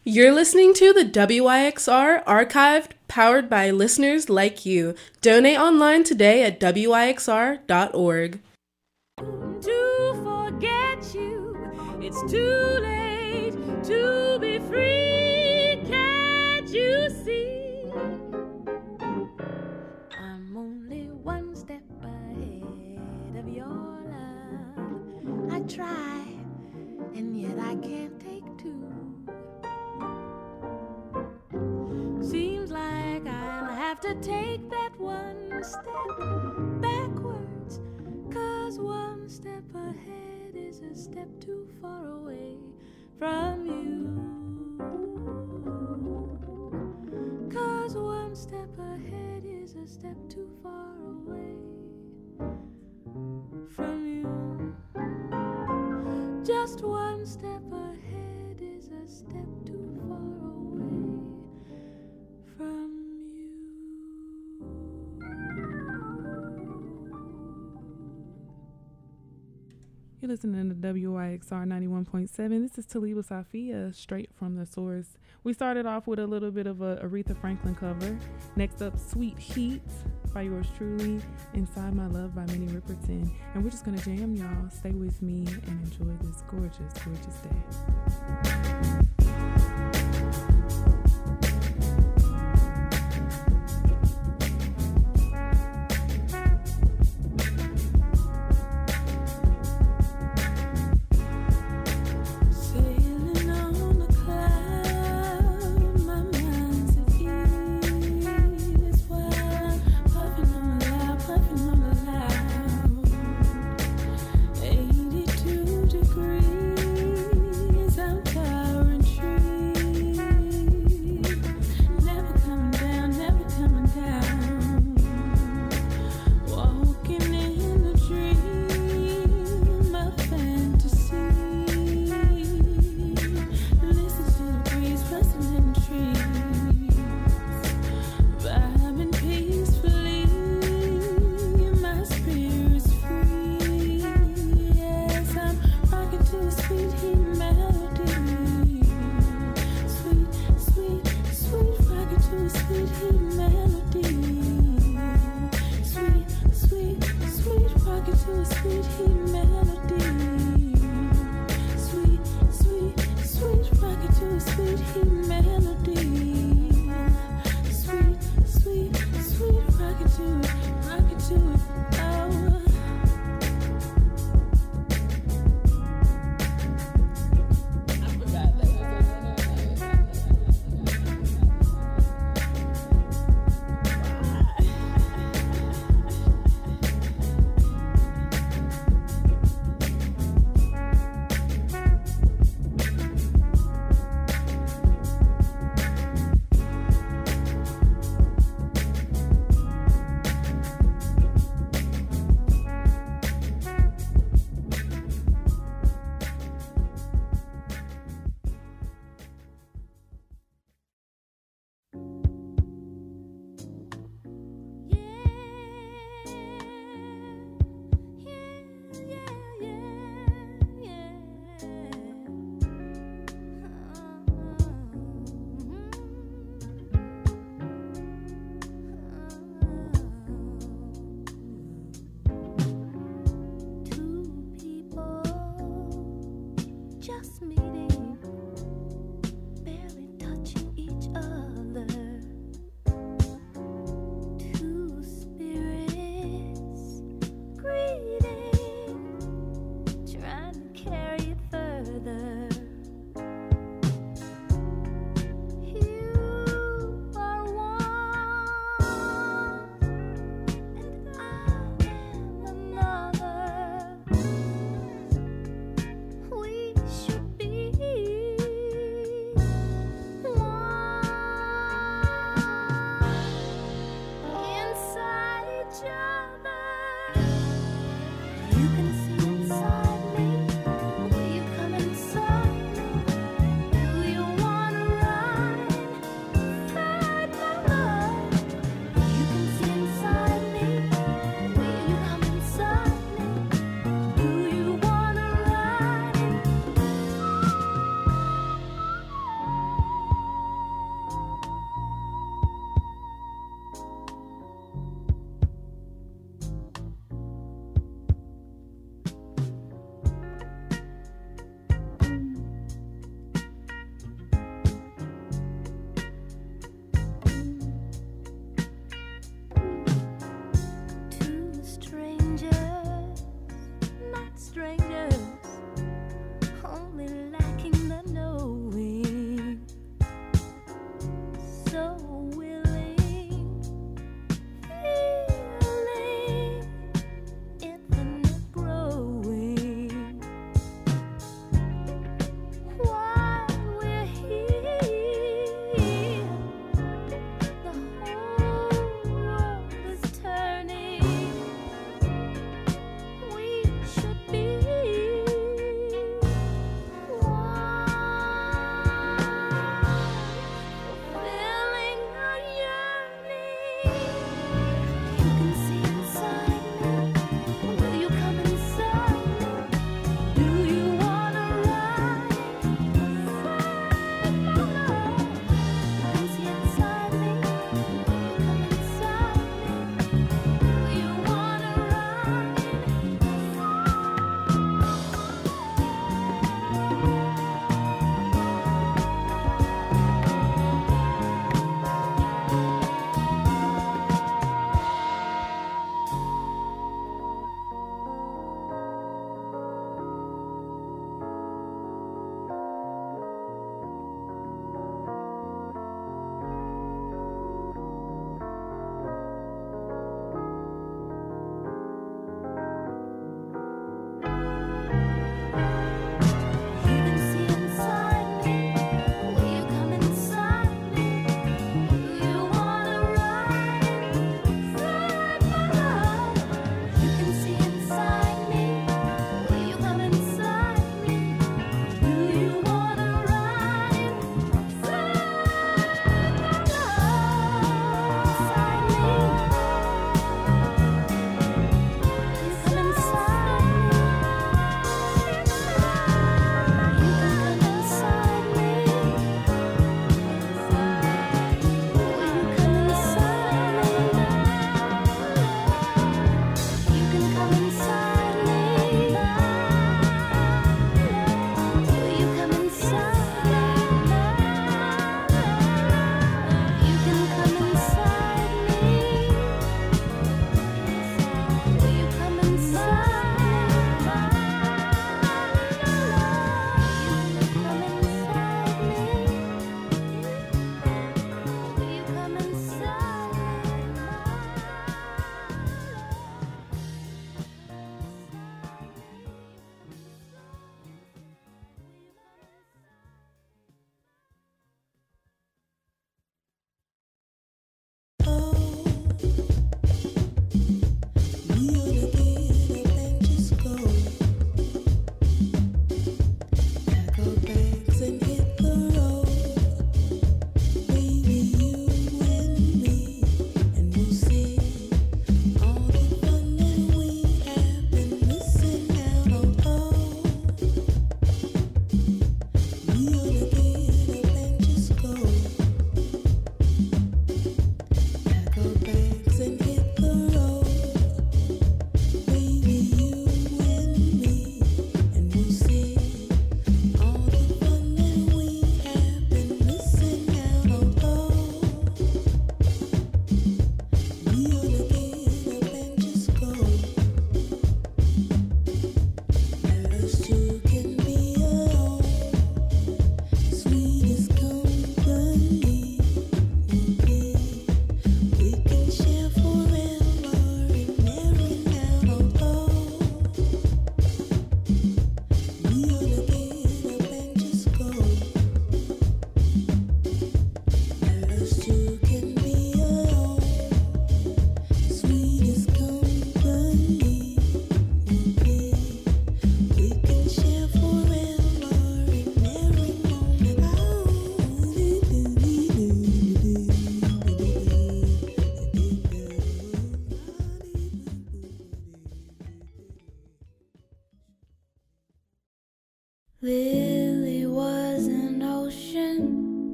You're listening to the WYXR Archived, powered by listeners like you. Donate online today at wyxr.org. To forget you, it's too late to be free. Can't you see? I'm only one step ahead of your love. I try, and yet I can't take two. Seems like I'll have to take that one step backwards, 'cause one step ahead is a step too far away from you. 'Cause one step ahead is a step too far away from you. Just one step ahead is a step too far away from you. You're listening to WYXR 91.7. This is Taliba Safia, straight from the source. We started off with a little bit of a Aretha Franklin cover. Next up, Sweet Heat by yours truly, Inside My Love by Minnie Riperton. And we're just going to jam, y'all. Stay with me and enjoy this gorgeous, gorgeous day. Degrees, I'm towering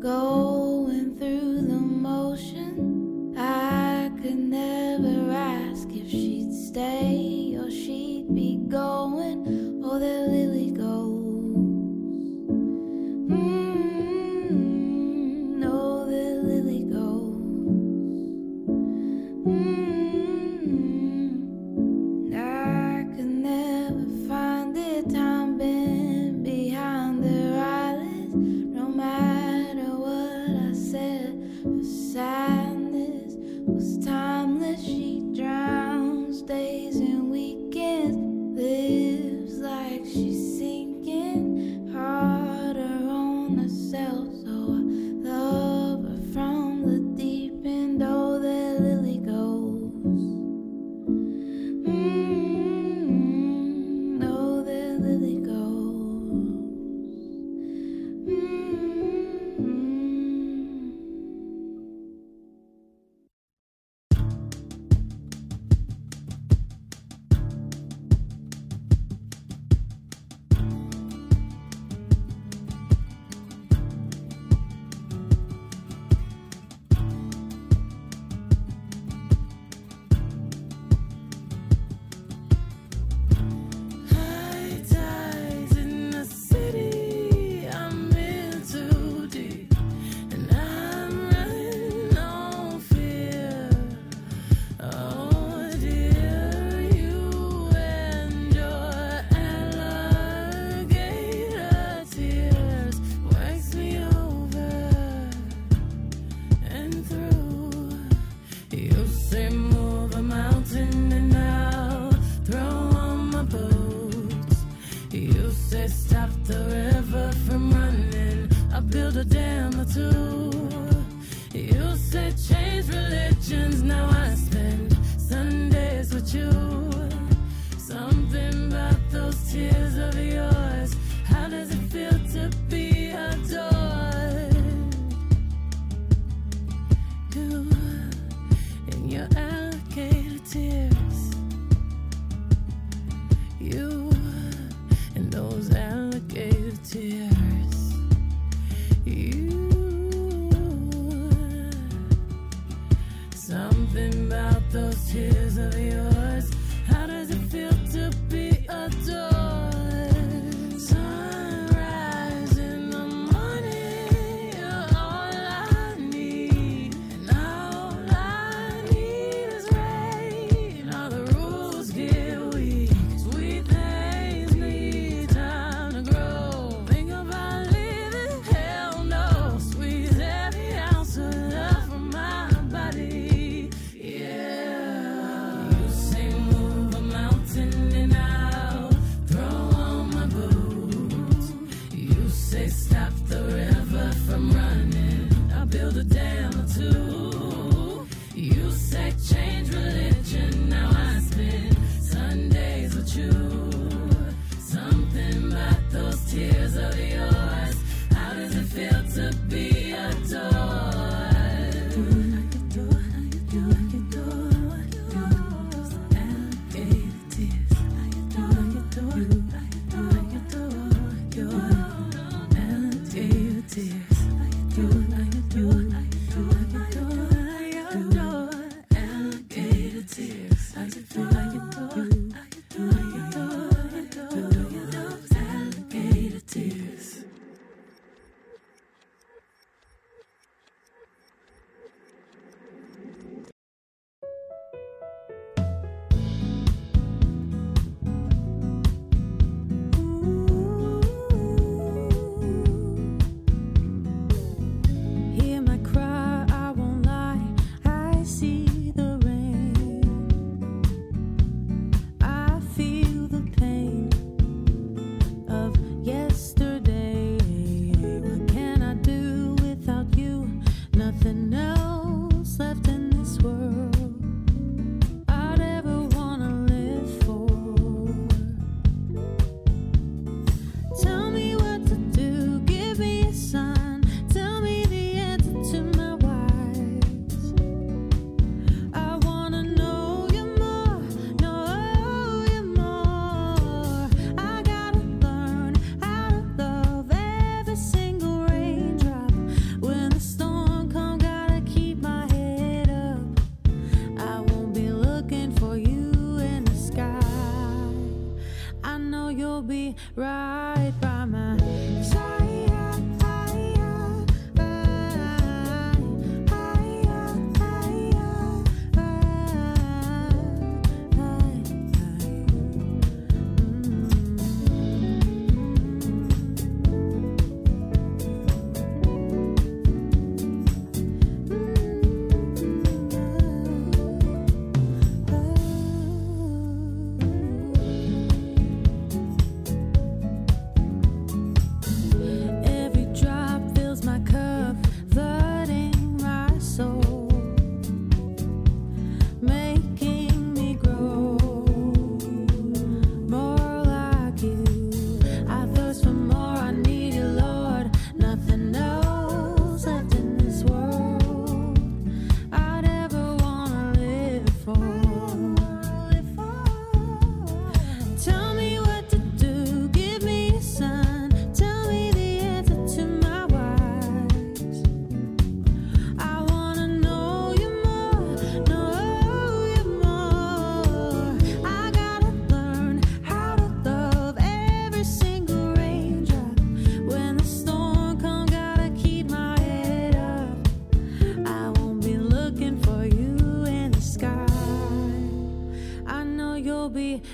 going through the motion. I could never ask if she'd stay or she'd be going. Oh, there Lily goes. Oh, there Lily goes. I could never find it. Time been behind their eyelids. No matter what I said, her sadness was timeless. She drowns days and weekends, lives like she's sinking harder on herself. So I love her from the deep end. Oh, there Lily goes. Oh, there Lily goes. High tides in the city, I'm in too deep, and I'm running on fear. Oh dear, you and your alligator tears wax me over and through. You say move a mountain and I'll throw on my boots. You say stop the river from running, I'll build a dam or two. You say change religions, now I spend Sundays with you. Something about those tears of yours, how does it feel to be adored? You and your alligator tears, you and those alligator tears, you. Something about those tears of yours, how does it feel to be adored? Sunrise in the morning, you're all I need, and all I need is rain. All the rules get weak, sweet things need time to grow. Think about leaving, hell no. Squeeze every ounce of love from my body, yeah. You say move a mountain and I'll throw on my boots. You say stop the river from running, I'll build a dam or two. You say change religion, now I spend Sundays with you. Something about those tears of yours, how does it feel to be adored?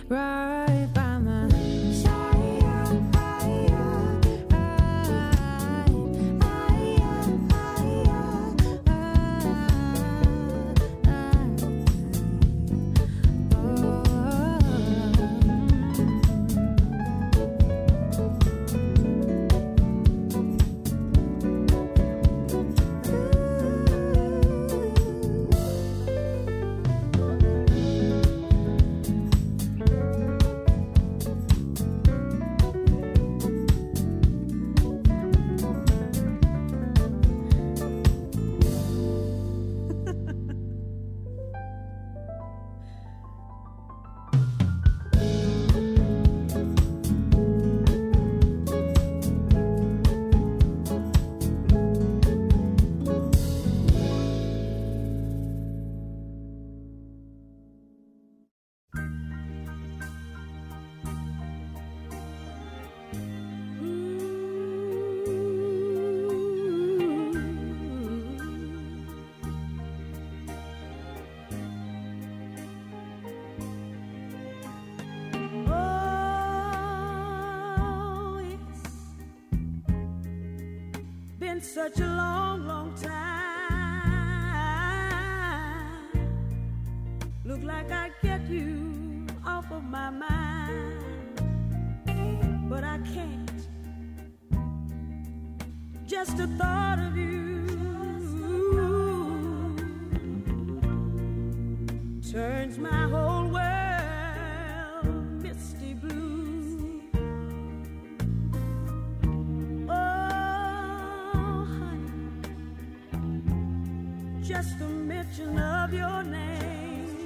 right by my side. Such a long, long time. Look like I get you off of my mind, but I can't. Just the thought of you turns my whole world misty blue. Just the mention of your name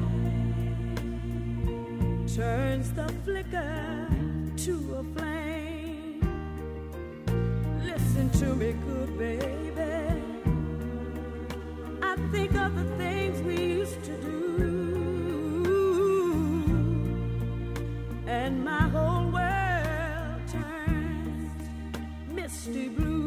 turns the flicker to a flame. Listen to me, good baby. I think of the things we used to do, and my whole world turns misty blue.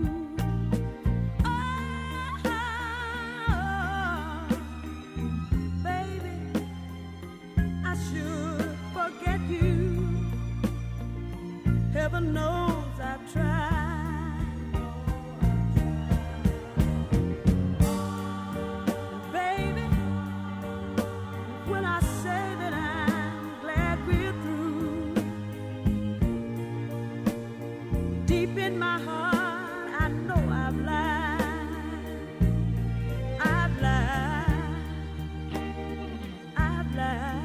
Heaven knows I've tried. Baby, when I say that I'm glad we're through, deep in my heart I know I've lied. I've lied. I've lied.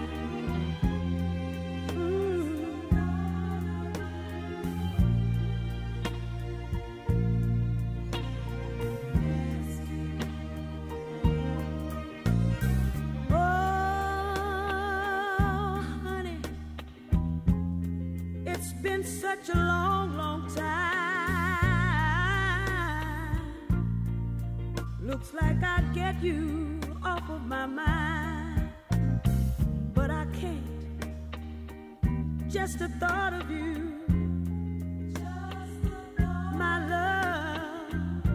Been such a long, long time. Looks like I'd get you off of my mind, but I can't. Just the thought of you, my love,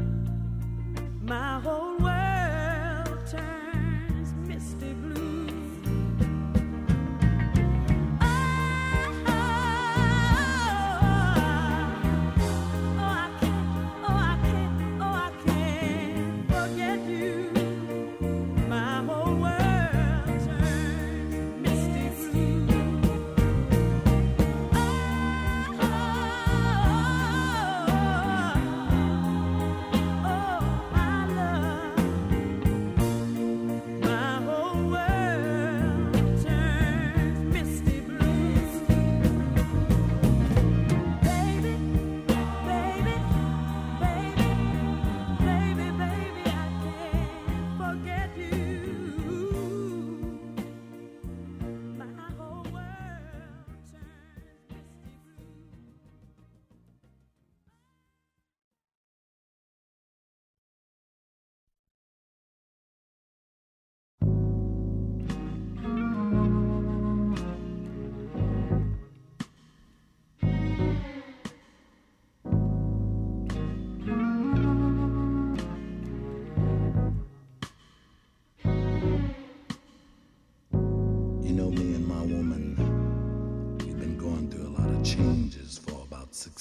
my whole world turns misty blue.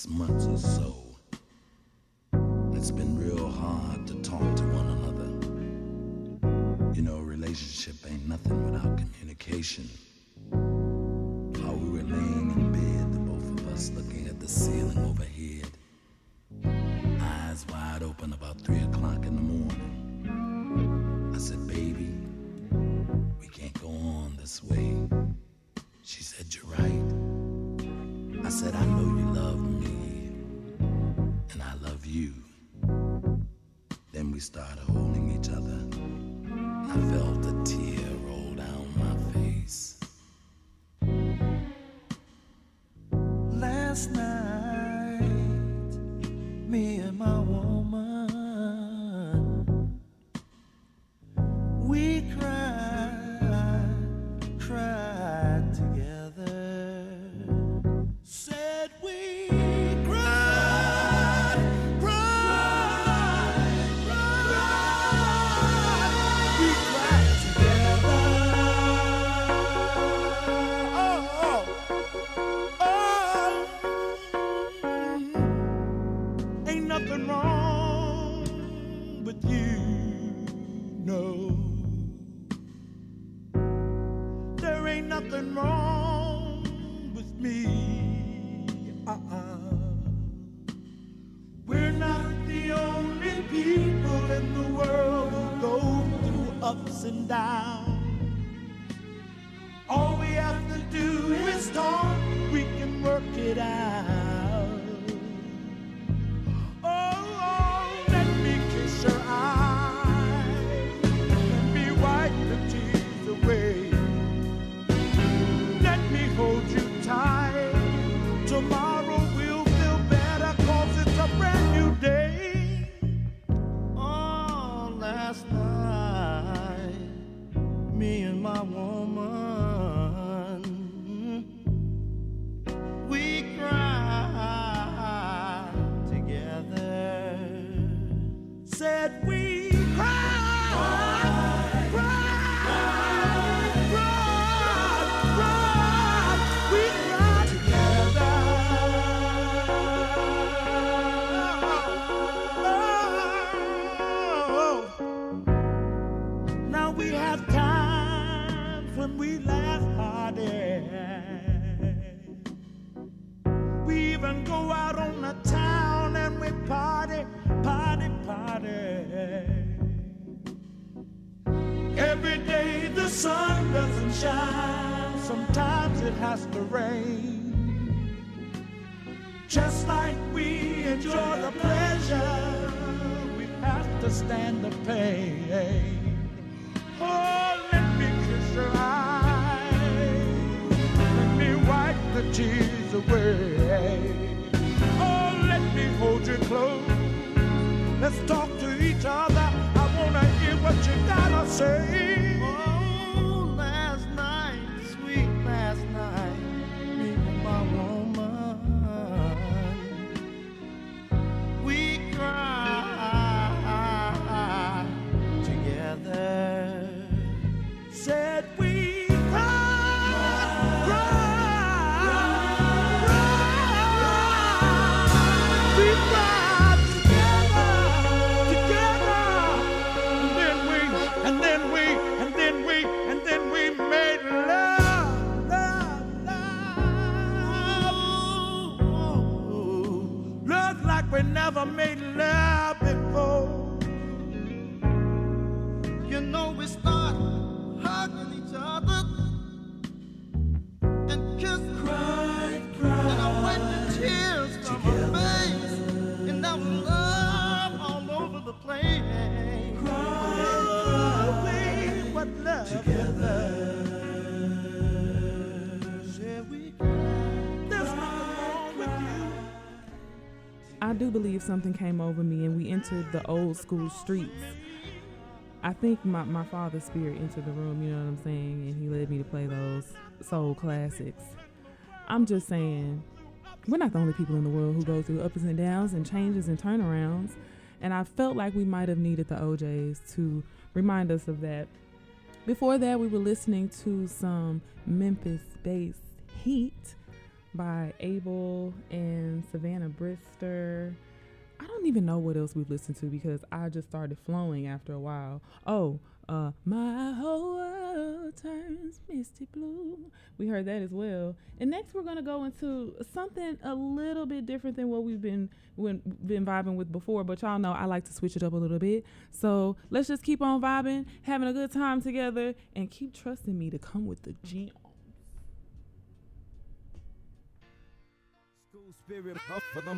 6 months or so. It's been real hard to talk to one another. You know, a relationship ain't nothing without communication. How we were laying in bed, the both of us looking at the ceiling overhead, eyes wide open about 3 o'clock in the morning. I said, baby, we can't go on this way. She said, you're right. I said, I know you love me, and I love you. Then we started holding each other. I felt a tear roll down my face. Last night, me and my woman, we cried together. Said we cried. We cried together. Ain't nothing wrong with you, no. There ain't nothing wrong with me. We're not the only people in the world who go through ups and downs. All we have to do is talk, we can work it out. Oh, let me kiss your eyes, let me wipe the tears away. Let me hold you tight, tomorrow we'll feel better 'cause it's a brand new day. Oh, last night, me and my woman, we cried together. Said we cried, we cried together. Oh, now we have times when we laugh harder. We even go out on the town and we party. Every day the sun doesn't shine, sometimes it has to rain. Just like we enjoy the pleasure, we have to stand the pain. Oh, let me kiss your eyes, let me wipe the tears away. Oh, let me hold you close, let's talk to each other. I wanna hear what you gotta say. Oh, last night, sweet last night, me and my woman, we cried together. Said we cried. We cried together. And then we made love. Love like we never made love before. You know, we start hugging each other and kiss, cried, and I wiped the tears from my face, and now love all over the place. What love together. There's nothing wrong with you. I do believe something came over me and we entered the old school streets. I think my father's spirit entered the room, you know what I'm saying, and he led me to play those soul classics. I'm just saying, we're not the only people in the world who go through ups and downs and changes and turnarounds, and I felt like we might have needed the OJs to remind us of that. Before that, we were listening to some Memphis-based Heat by Abel and Savannah Brister. I don't even know what else we've listened to because I just started flowing after a while. My whole world turns misty blue. We heard that as well. And next we're going to go into something a little bit different than what we've been vibing with before. But y'all know I like to switch it up a little bit. So let's just keep on vibing, having a good time together, and keep trusting me to come with the gems. Spirit for them.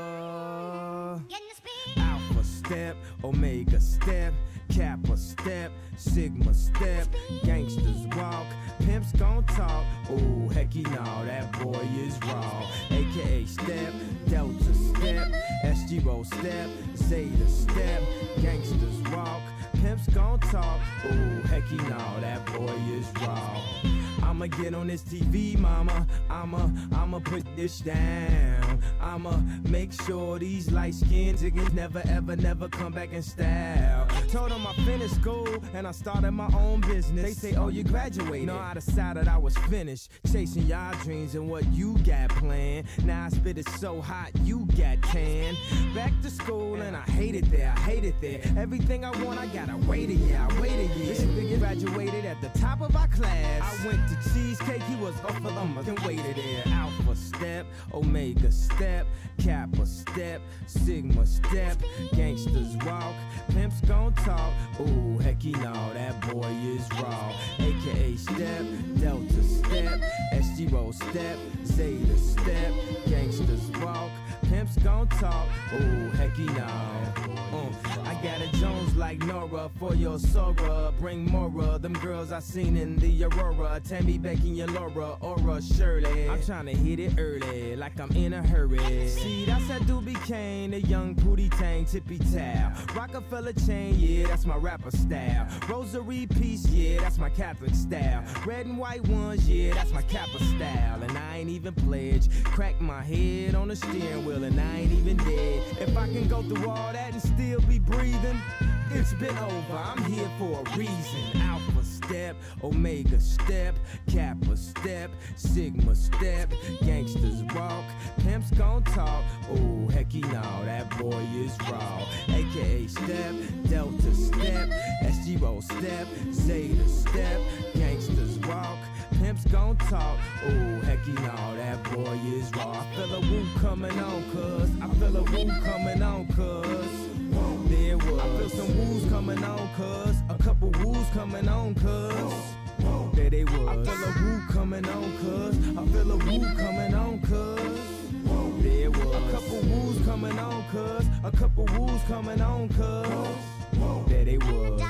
Alpha step, Omega step, Kappa step, Sigma step, gangsters walk, pimps gon' talk. Oh, hecky no, that boy is raw. AKA step, Delta step, SG roll step, Zeta step, gangsters walk, pimps gon' talk. Oh, hecky no, that boy is raw. I'ma get on this TV, mama. I'ma put this down. I'ma make sure these light-skinned niggas never come back in style. Told them I finished school and I started my own business. They say, oh, you graduated. No, I decided I was finished chasing y'all dreams and what you got planned. Now I spit it so hot, you got canned. Back to school and I hate it there. Everything I want, I gotta wait a year. This nigga graduated at the top of our class. I went to Cheesecake, he was off of them and waited there. Alpha step, Omega step, Kappa step, Sigma step, gangsters walk, pimps gon' talk. Ooh, hecky no, that boy is raw. AKA step, Delta step, SG roll step, Zeta step, gangsters walk, pimps gon' talk. Ooh, hecky no. I got a Jones like Nora for your Sora. Bring more them girls I seen in the Aurora. Tammy, Becky, and Laura, Aura, Shirley. I'm tryna hit it early, like I'm in a hurry. See, that's how Doobie Kane, the young Pootie Tang, tippy towel. Rockefeller chain, yeah, that's my rapper style. Rosary piece, yeah, that's my Catholic style. Red and white ones, yeah, that's my Kappa style. And I ain't even pledged. Crack my head on the steering wheel and I ain't even dead. If I can go through all that and still be breathing, it's been over, I'm here for a reason. Alpha step, Omega step, Kappa step, Sigma step, gangsters walk, pimps gon' talk. Oh, hecky no, that boy is raw. AKA step, Delta step, SG roll step, Zeta step, gangsters walk, pimps gon' talk. Oh, hecky no, that boy is raw. I feel a woo coming on, cuz. I feel a woo coming on, cuz. There was. I feel some woos coming on, cuz. A couple woos coming on, cuz. There they was. I feel a woo coming on, cuz. I feel a woo coming on, cuz. There was. A couple woos coming on, cuz. A couple woos coming on, cuz. There they was.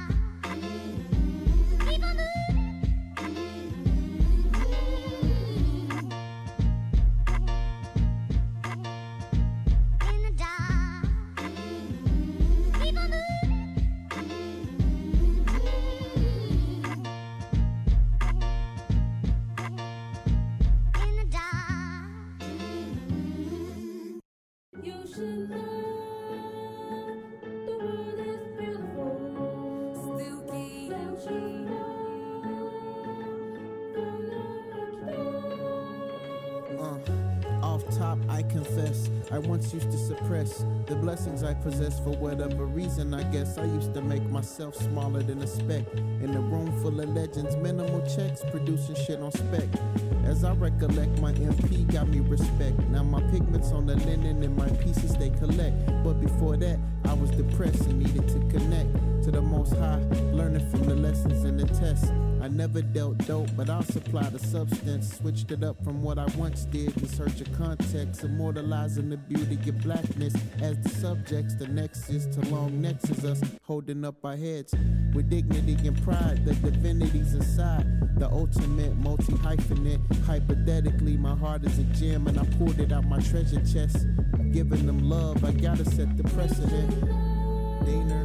I once used to suppress the blessings I possess for whatever reason. I guess I used to make myself smaller than a speck in a room full of legends, minimal checks, producing shit on spec. As I recollect, my MP got me respect. Now my pigments on the linen and my pieces they collect. But before that, I was depressed and needed to connect to the Most High, learning from the lessons in the tests. I never dealt dope, but I'll supply the substance. Switched it up from what I once did in search of context, immortalizing the beauty of blackness as the subjects. The nexus to long necks is us holding up our heads with dignity and pride. The divinity's inside, the ultimate multi-hyphenate. Hypothetically, my heart is a gem and I pulled it out my treasure chest. Giving them love, I gotta set the precedent. Diener.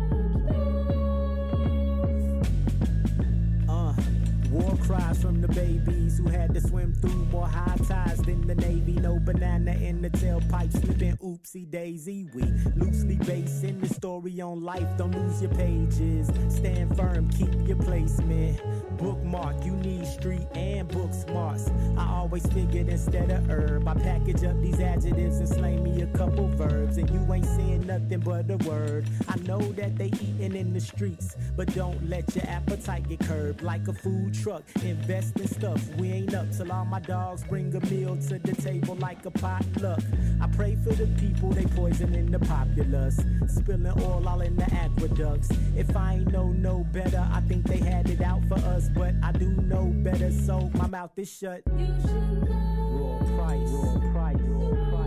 Cries from the Bay babies who had to swim through more high tides than the Navy. No banana in the tailpipe, slipping oopsie daisy. We loosely basing the story on life. Don't lose your pages. Stand firm, keep your placement. Bookmark, you need street and book smarts. I always figured instead of herb, I package up these adjectives and slang me a couple verbs. And you ain't saying nothing but a word. I know that they eating in the streets, but don't let your appetite get curbed. Like a food truck, invest in stuff. We ain't up till all my dogs bring a meal to the table like a potluck. I pray for the people, they poisoning the populace, spilling oil all in the aqueducts. If I ain't no better, I think they had it out for us, but I do know better, so my mouth is shut. Raw price, raw price, raw price.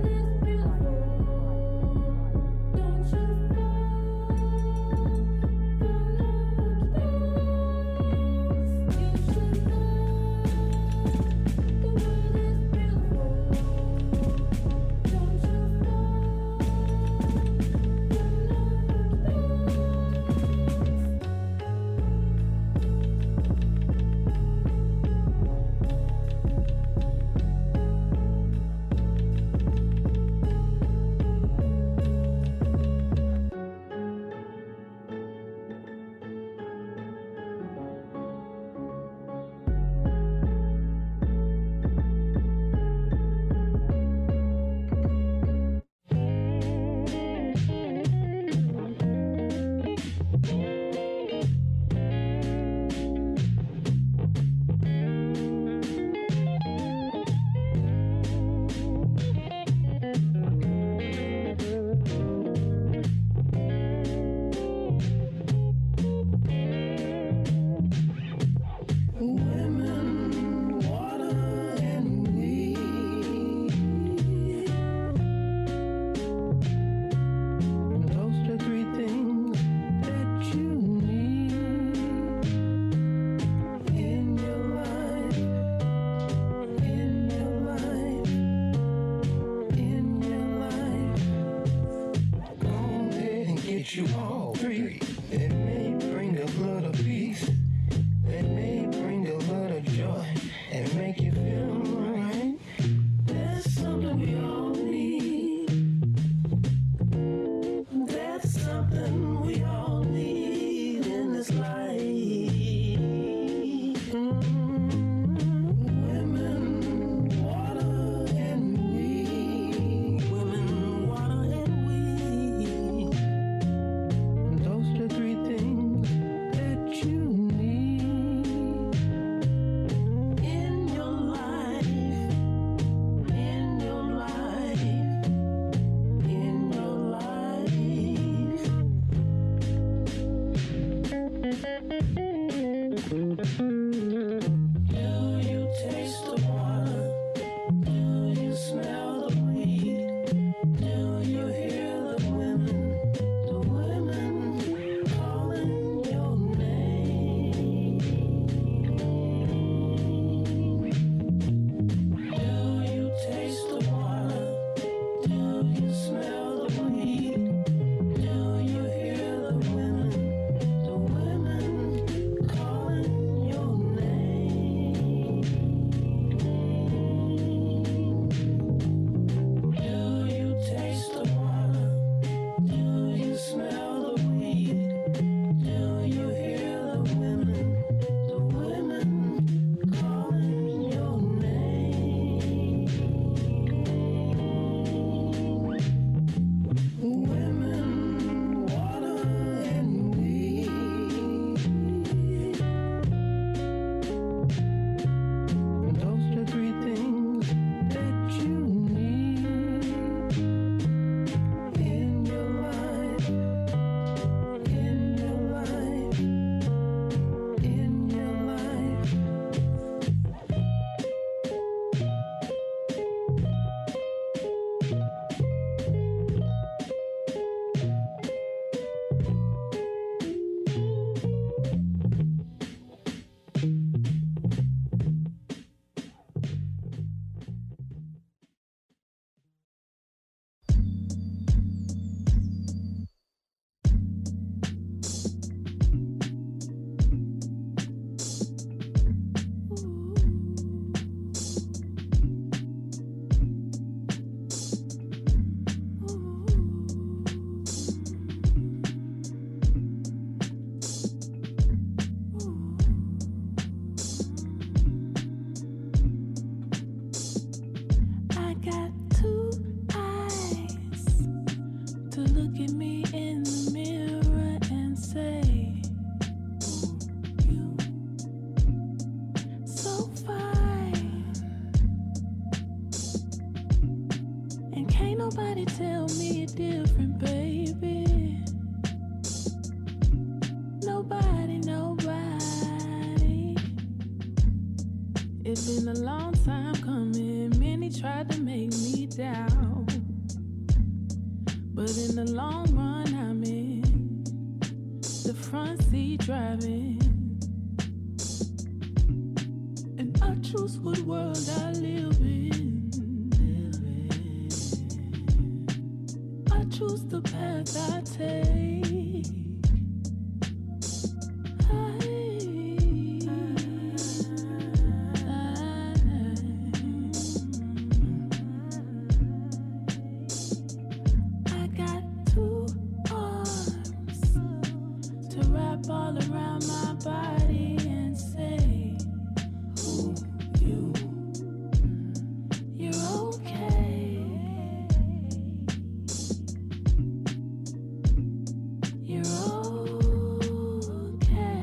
You all three. It may bring a little peace. It may bring a little joy and make you feel right. That's something we all need. That's something we all need in this life. Women, water, and we. Women, water, and we. It's been a long time coming. Many tried to make me doubt, but in the long run, I'm in the front seat driving, and I choose what world I live in. I choose the path I take. All around my body and say, ooh, you're okay. You're okay.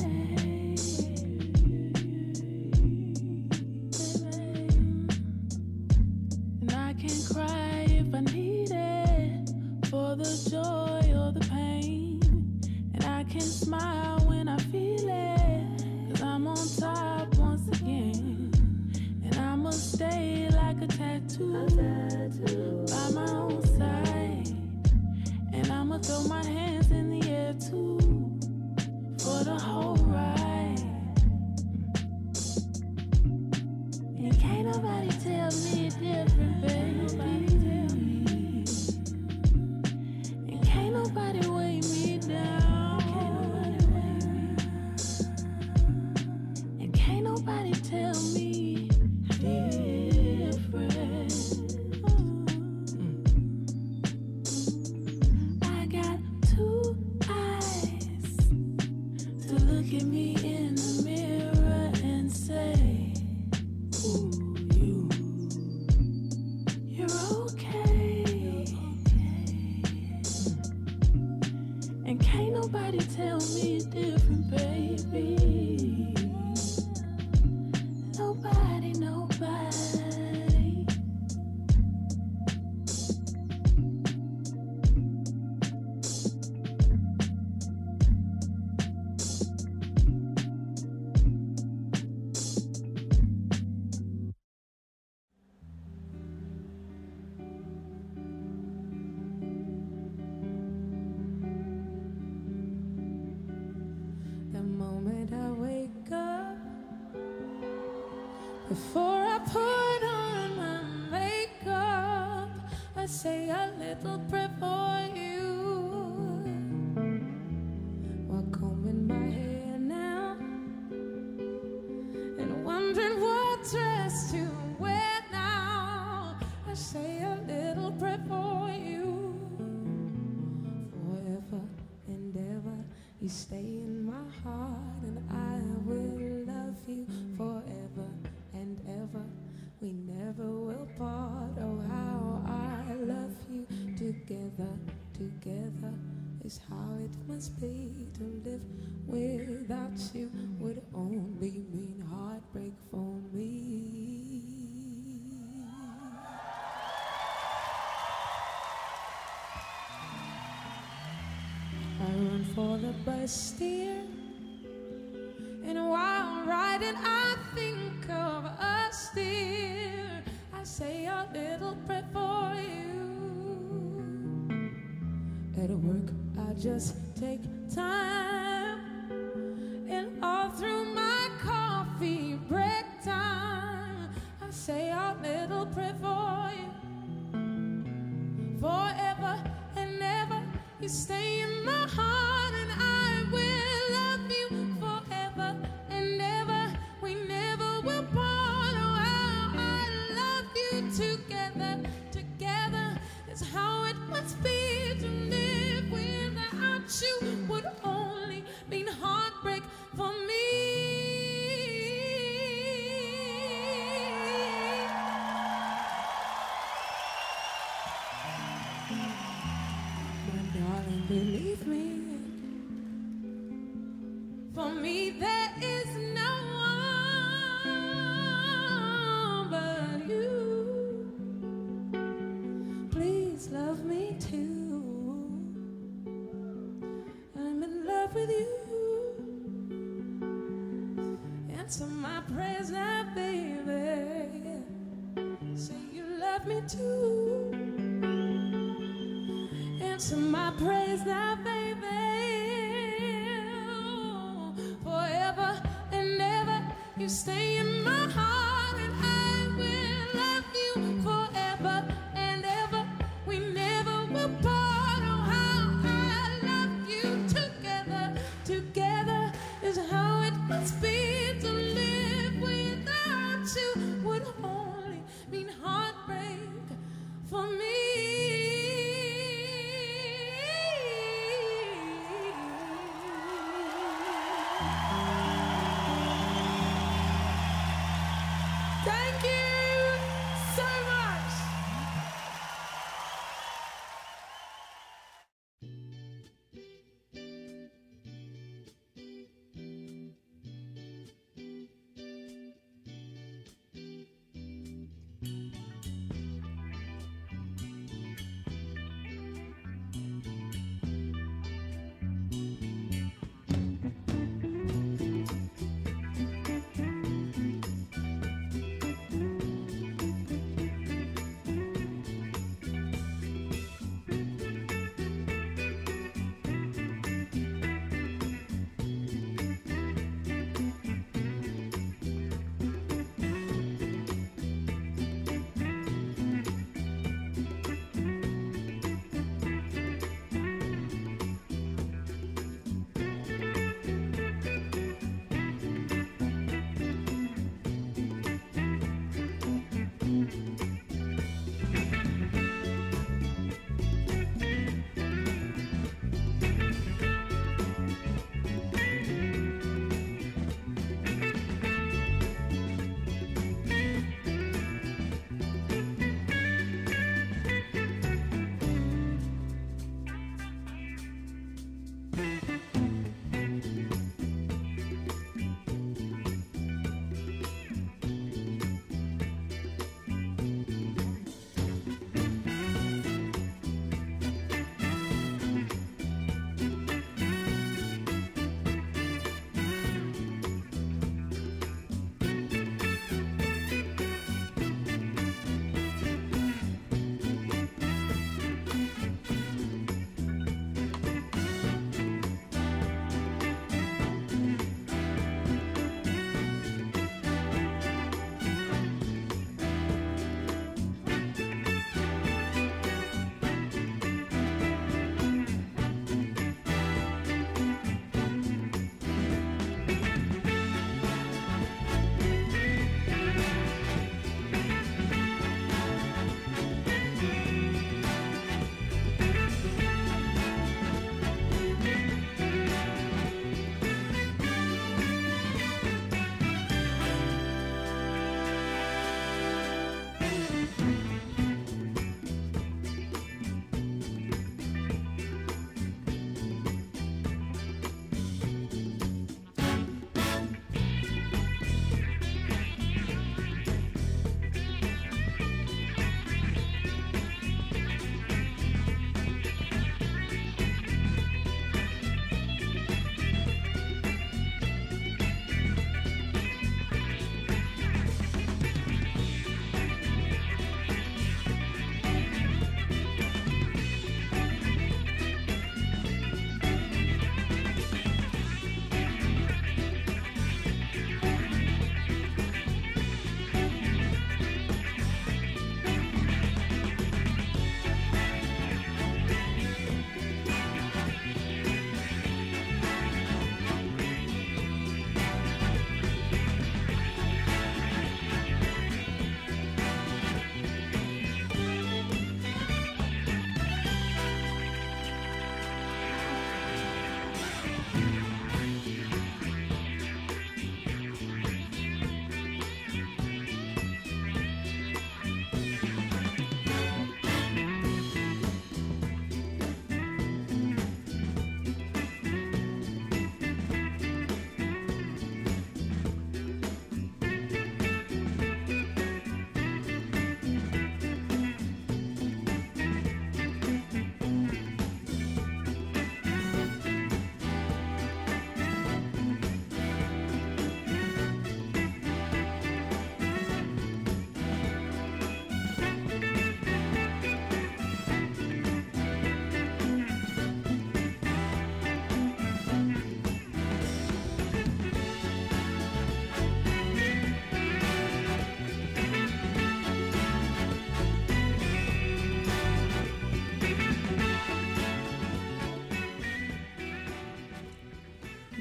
And I can cry if I need it, for the joy or the pain. And I can smile when I feel it, 'cause I'm on top once again. And I'ma stay like a tattoo by my own side. And I'ma throw my hands in the air too, for the whole ride. And can't nobody tell me different, baby. And can't nobody weigh me down. Nobody tell me different. I got two eyes to look at me in the mirror and say, ooh, you're okay. And can't nobody tell me different, baby. Nobody. The moment I wake up, before I put on my makeup, I say a little prayer for you. While combing my hair now, and wondering what dress to wear now, I say a little prayer for you. Forever and ever, you stay in my heart, and I will love you forever and ever. We never will part. Oh, how I love you. Together is how it must be. To live without you would only mean heartbreak for me. I run for the bus, dear, and while riding I think of us, dear. I say a little prayer for you. At work I just take time, and all through my coffee break time, I say a little prayer for you. Forever and ever, you stay in my heart, and I will love you forever and ever. We never will part. Oh, how I love you. Together is how it must be. To live without you would only mean heartbreak for me. My darling, believe me, for me there is no one but you. Please love me too. I'm in love with you. Answer my prayers now, baby. love me too. Answer my praise now, baby. Forever and ever, you stay in my heart, and I will love you forever and ever. We never will part. Oh, how I love you. Together, together is how it must be. To live without you would only mean heartbreak for me.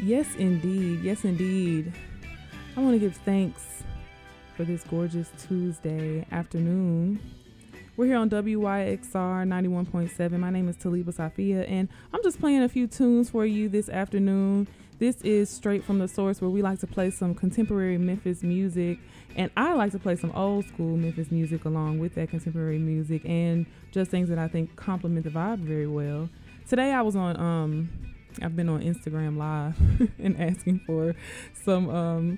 Yes, indeed. Yes, indeed. I want to give thanks for this gorgeous Tuesday afternoon. We're here on WYXR 91.7. My name is Taliba Safia, and I'm just playing a few tunes for you this afternoon. This is Straight from the Source, where we like to play some contemporary Memphis music, and I like to play some old school Memphis music along with that contemporary music, and just things that I think complement the vibe very well. Today I was on I've been on Instagram Live and asking for some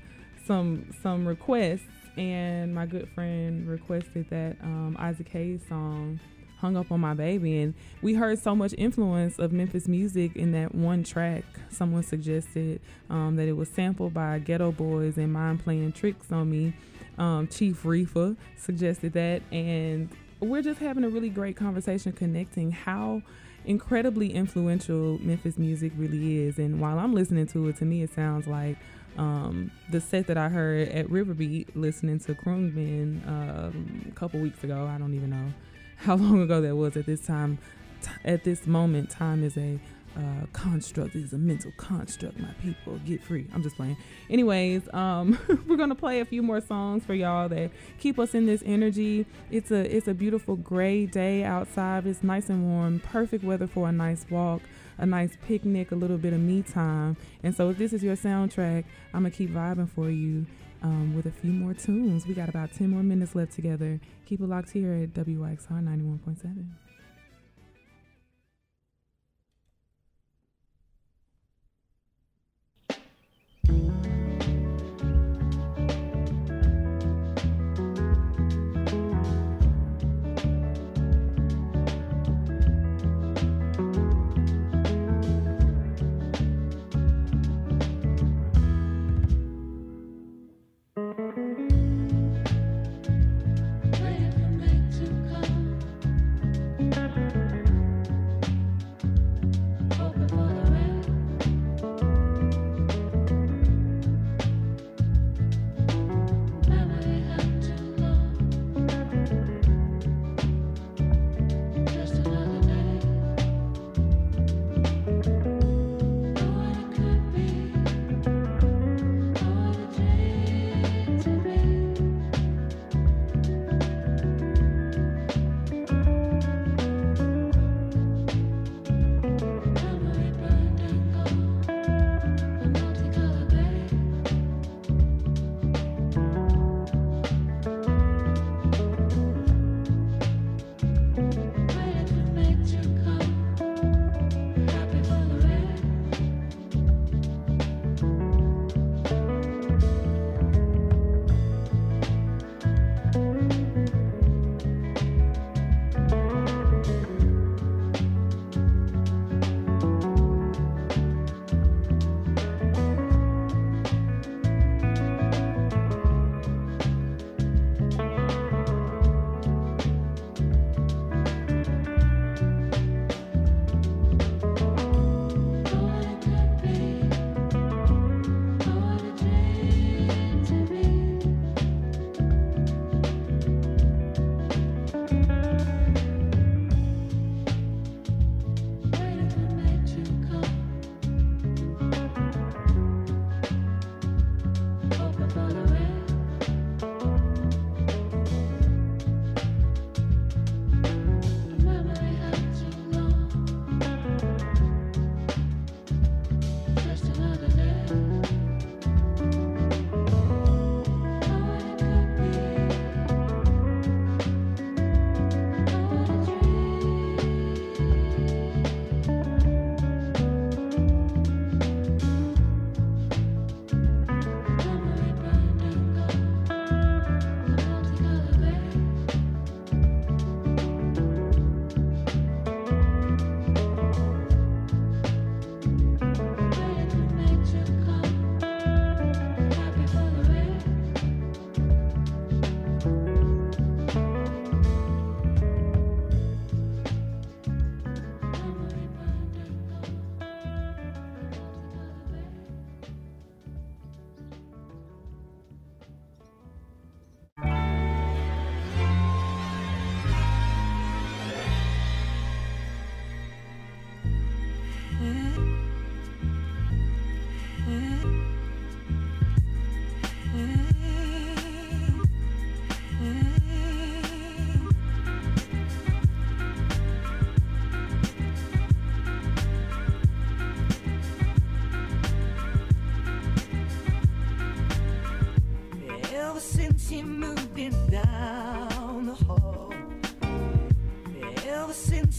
requests, and my good friend requested that Isaac Hayes song, Hung Up on My Baby, and we heard so much influence of Memphis music in that one track. Someone suggested that it was sampled by Ghetto Boys and Mind Playing Tricks on Me. Chief Reefa suggested that, and we're just having a really great conversation connecting how incredibly influential Memphis music really is. And while I'm listening to it, to me it sounds like the set that I heard at Riverbeat listening to Krungman a couple weeks ago. I don't even know how long ago that was at this time. At this moment, time is a construct. It is a mental construct, my people. Get free. I'm just playing. Anyways, we're going to play a few more songs for y'all that keep us in this energy. It's a beautiful gray day outside. It's nice and warm. Perfect weather for a nice walk, a nice picnic, a little bit of me time. And so if this is your soundtrack, I'm going to keep vibing for you with a few more tunes. We got about 10 more minutes left together. Keep it locked here at WYXR 91.7. Waiting for night to come.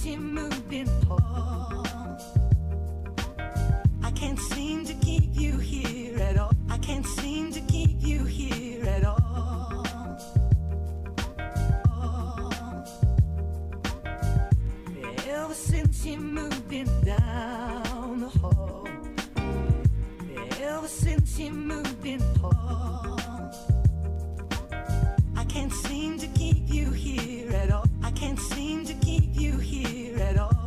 you moved in Paul. I can't seem to keep you here at all. I can't seem to keep you here at all. Ever since you moved in down the hall. Ever since you moved in Paul. I can't seem to keep you here at all. I can't seem to keep you here at all.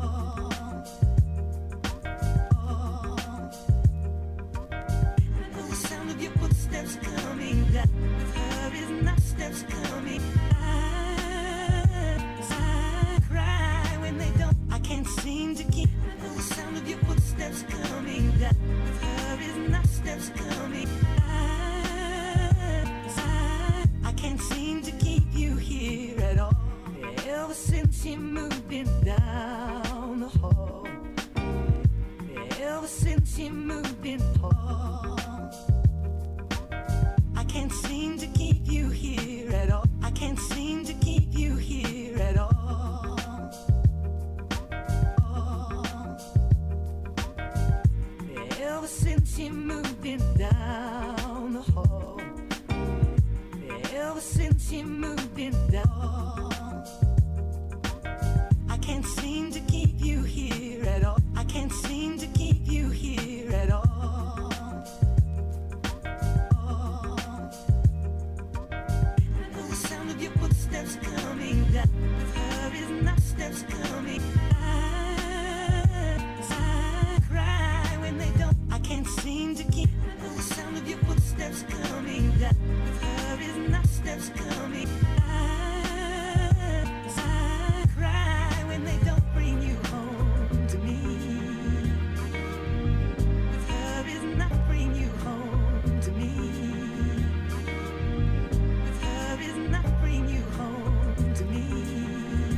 I know the sound of your footsteps coming down. There is not steps coming. I cry when they don't. I can't seem to keep. I know the sound of your footsteps coming down. There is not steps coming. I can't seem to keep you here at all. Ever since you moved in down the hall. Ever since you moved in Paul. I can't seem to keep you here at all. I can't seem to keep you here at all. Ever since you moved in down the hall. Ever since you moved in down. I can't seem to keep you here at all. I can't seem to keep you here at all. I know the sound of your footsteps coming down. There is not steps coming. I cry when they don't. I can't seem to keep. I know the sound of your footsteps coming down. There is not steps coming. I cry when they don't bring you home to me. There is not bring you home to me. There is not bring you home to me.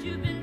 you've been